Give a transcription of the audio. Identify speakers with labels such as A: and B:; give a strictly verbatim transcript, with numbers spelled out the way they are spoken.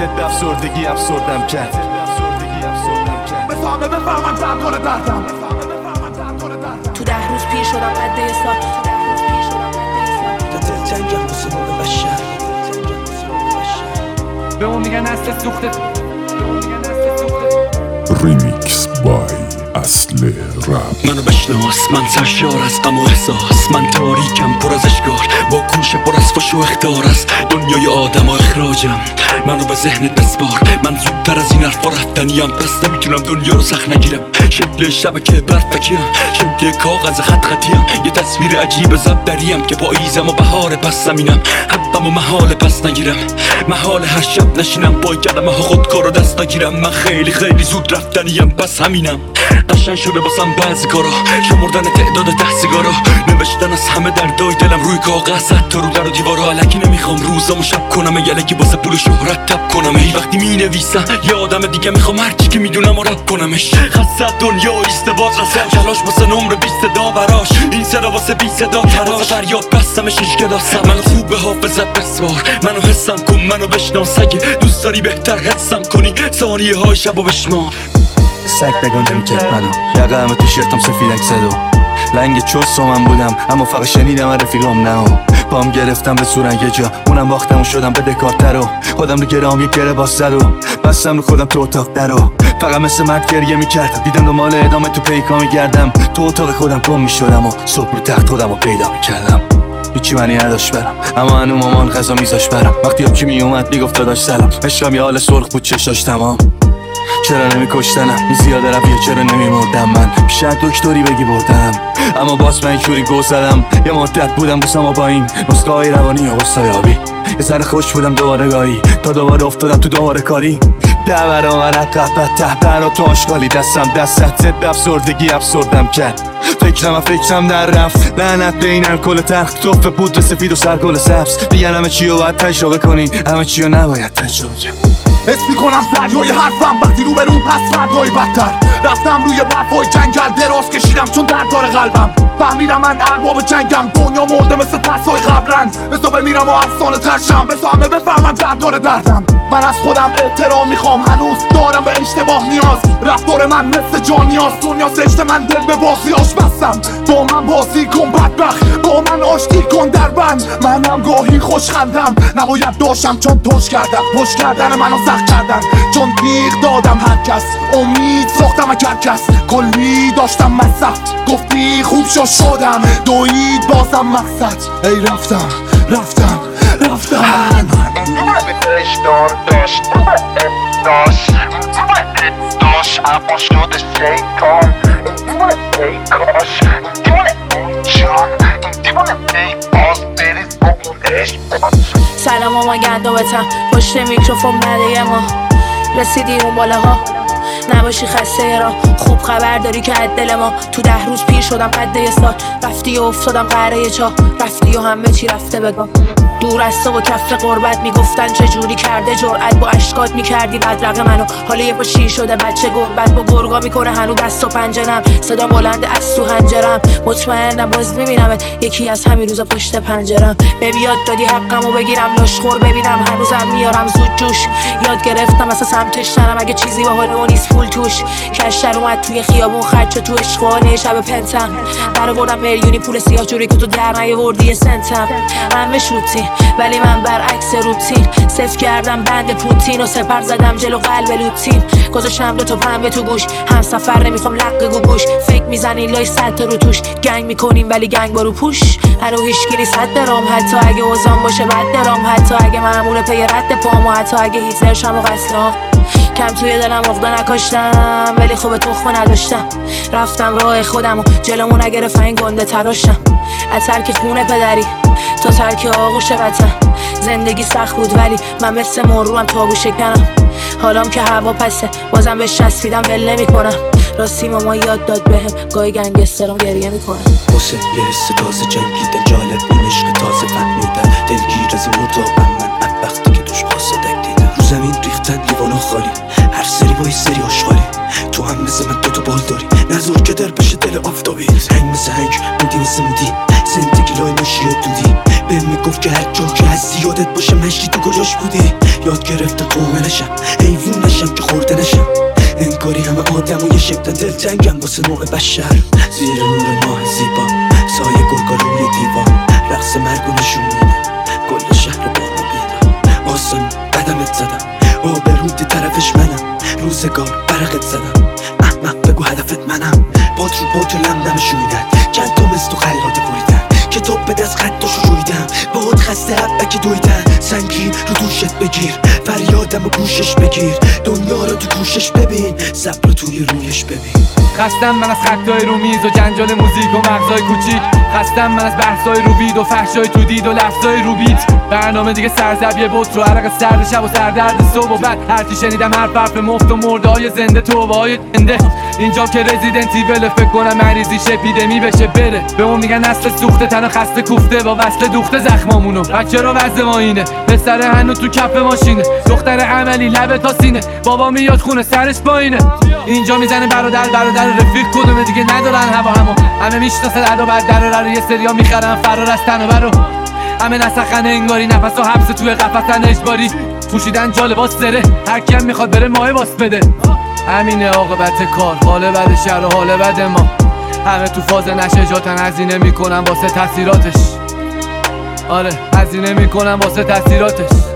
A: ضد افسردگی افسردم کرد. بفهمه بفهمم دردار دردم.
B: تو ده روز پیر شدم قده سال.
C: دل جنگم بسه موقع بشر.
D: به اون میگن نسل سوخته.
E: ریمیکس بای اصل رپ.
C: منو بشناس، من سرشار از غم و احساس، من تاریکم پر از اشکار، با کوشه پر از فش و اخطار است دنیای آدم و اخراجم. منو به ذهنت بسپار، من زودتر از این حرفا رفتنیم، پس نمیتونم دنیا رو سخت نگیرم. شکل شبکه برفکیم، شکل کاغذ خط خطیم، یه تصویر عجیب زبدریم که پاییزم و بهار پس زمینم. حبم و محال پس نگیرم، محال هر شب نشینم پای کلمه ها خودکار و دست نگیرم. من خیلی خیلی زود رفتنیم، پس همینم. قشنگ شده باسم بعضی کارا، شمردن تعداد ده سیگارا، نوشتن از همه دردای دلم روی کاغذ، حتی رو در و دیوارا. الکی نمیخوام روزامو شب کنم، یلکی واسه پول و شهرت تب کنم. ای وقتی مینویسم یه آدم دیگه میخوام هرچی که میدونم و رب کنمش. خاصت دنیا ایستباز رسم، کلاش واسه نمره بیست صدا براش، این صدا واسه بی صدا تراش. فریاد بستمش هیچ کلاسم، منو خوب به حافظت بسوار، منو حسم کن، منو بشناس. اگه دوست داری بهتر حسم کنی ثانیه های شبو بشمار.
A: سگ بگان نمیکرد منو، یقه همه تیشرتم سفیدک زد و لنگ چوست و من بودم، اما فقط شنیدم رفیقام نه و پام گرفتم به صورن یه جا، اونم باختم و شدم به دکارتر و خودم رو گرام یک گره باز زد و بستم رو خودم تو اتاق در و فقط مثل مرد گریه میکردم. دیدم دنبال ادامه تو پیکا میگردم، تو اتاق خودم گم میشدم و صبح رو تخت خودم رو پیدا میکردم. هیچی منی نداشت برم، اما هنو مامان غذا میذاش برم. وقتی آبکی میومد میگفت داداش سلام، عشقم یه حال سرخ بود چشاش تمام. چرا نمی کشتنم این زیاده رفیه، چرا نمی مردم من شاید دکتری بگی بردم، اما باز من اینجوری گو زدم. یه مدت بودم بوسم با این نسخه های روانی و غصایابی، یه سر خوش بودم دوباره گاهی تا دوباره افتادم تو دوباره کاری. ده برابر عقب ته برا تو آشغالی، دستم دستت ضد افسردگی افسردم کرد. فکرم و فکرم در رفت، لعنت به این الکل تلخ، توف پودر سفید و سرگل سبز. دیگه همه چی رو باید تجربه کنی، همه چی رو نباید تجربه کنی.
F: حس میکنم دریای حرفم وقتی رو به رو پس فردای بدتر. رفتم روی برفای جنگل دراز کشیدم چون درد داره قلبم. فهمیدم من ارباب جنگم، دنیا مرده مثل پسای قبرن. بسا بمیرم و افسانه ترشم، بسا همه بفهمم درد داره دردم. من از خودم احترام میخوام، هنوز دارم به اشتباه نیاز. رفتار من مثل جان نیاز، دنیا سشت من دل به بازیاش بستم. با من بازی کن بدبخت، با من آشتی کن در بند. منم گاهی خوش خندم، نباید داشتم چون توش کردم. پشت کردن منو سخت کردن، چون تیغ دادم هر کس. امید ساختم از هر کس، کلی داشتم مصرف. گفتی خوب شو شدم، دوید بازم مقصد. ای رفتم رفتم رفتم.
G: دار داشت داشت داشت اما شده شیطان. دیوانه ای کاش، دیوانه ای جان، دیوانه ای باز بریز با اون عشق.
B: سلام ماما گندابتم، پشت میکروفون بده ما رسیدی اون بالاها. نباشی خسته را، خوب خبر داری که از دل ما. تو ده روز پیر شدم قده سال، رفتی و افتادم قره چاه. رفتی و همه چی رفته بگم، دور از تو و کف قربت میگفتن چجوری کرده جرأت. با اشکات میکردی بدرق منو، حالا یه پا شیر شده بچه گربت. با گرگا میکنه هنو دست و پنجرم، صدا بلند از تو هنجرم. مطمئنم باز میبینمت یکی از همین روزا پشت پنجرم. به بیاد دادی حقمو بگیرم، لاشخور ببینم هنوزم میارم زود جوش. یاد گرفتم اصلا سمتش نرم، اگه چیزی با حال نیست پول توش. کشتر اومد توی خیابون خرچه تو عشقانه شب پنتم. در بردم میلیونی پول سیاه جوری که تو در نیاوردی یه سنتم. همه شوتی ولی من برعکس روتین، صفر کردم بند پوتین و سپر زدم جلو قلب لوتین. گذاشتم دو تا پنبه تو گوش، هم سفر نمیخوام لقه گوگوش. فکر میزنی لای صد تا رو توش، گنگ میکنیم ولی گنگ برو پوش. هنو هیچکی نیست حد درام، حتی اگه اوزان باشه بد درام. حتی اگه معمول پی رد پام، و حتی اگه هیتلر شم و قسلام. کم توی دلم عقده نکاشتم، ولی خوب تخمه نداشتم. رفتم راه خودم و جلومو نگرفت این گنده تراشتم. از ترک خونه پدری تا ترک آغوش وطن، زندگی سخت بود ولی من مثل مروم تابو شکنم. حالام که هوا پسه بازم بهش چسبیدم ول نمی‌کنم. راستی ماما یاد داد بهم گاهی گنگسترام گریه میکنم.
C: واسه یه حس تازه جنگیدن، جالب این عشق تازه فهمیدن. دلگیر از این اتاقم من، بدبختی که توش قاصدک دیدم. رو زمین ریختن لیوانا خالی، هر سری با یه سری آشغالی. تو هم مثل من دوتا بال داری نظر که در بشه دل آفتابی هنگ مثل هنگ بودی مثل مودی زندگی لای ناشی و دودی به میگفت که هر جا که از زیادت باشه مشتی تو کجاش بودی یاد گرفته قومه نشم حیوون نشم که خورده نشم انگاری همه آدم و یه شکل دلتنگم واسه نوع بشر زیر نور ماه زیبا سایه گرگا روی دیوار رقص مرگ و نشون میده کل شهر با ما بیدم آسان قدمت زدم آبرود طرفش منم روزگار برقت زدم احمق بگو هدفت منم باد رو باد لمدم شویدن چند تا مثل تو خلاده بریدن کتاب به دست خطاشو رویدم باد خسته حبکی دویدن سنگی رو دوشت بگیر فریادم و گوشش بگیر دنیا رو تو گوشش ببین صبر رو توی رویش ببین
D: خستم من از خطای رو میز و جنجال موزیک و مغزای کوچیک خستم من از بحثای رو وید و فحشای تو دید و لفظای رو بیت برنامه دیگه سرزبیه بوت رو عرق سرد شب و سردرد صبح و بعد هرچی شنیدم هر حرف مفت و مرده های زنده توبه های زنده اینجا که رزیدنت ایول فکر کنم مریضیش اپیدمی بشه بره به اون میگن نسل سوخته تن خسته کوفته با وصل دوخته زخمامونو بچه رو وضع ما اینه پسر هنو تو کف ماشینه دختر عملی لبه تا سینه بابا میاد خونه سرش پایینه اینجا میزنه برادر برادر رفیق کدومه دیگه ندارن هوا همو همه میشناسه ادا بعد در رو یه سریا میخرن فرار از تن و برو همه نسخن انگاری نفس و حبس توی قفسن اجباری پوشیدن جا لباس سره هر کیم میخواد بره ماه باس بده همینه عاقبت کار حال بد شهر و حال بد ما همه تو فاز نشجاتن هزینه میکنن واسه تاثیراتش آره هزینه میکنن واسه تاثیراتش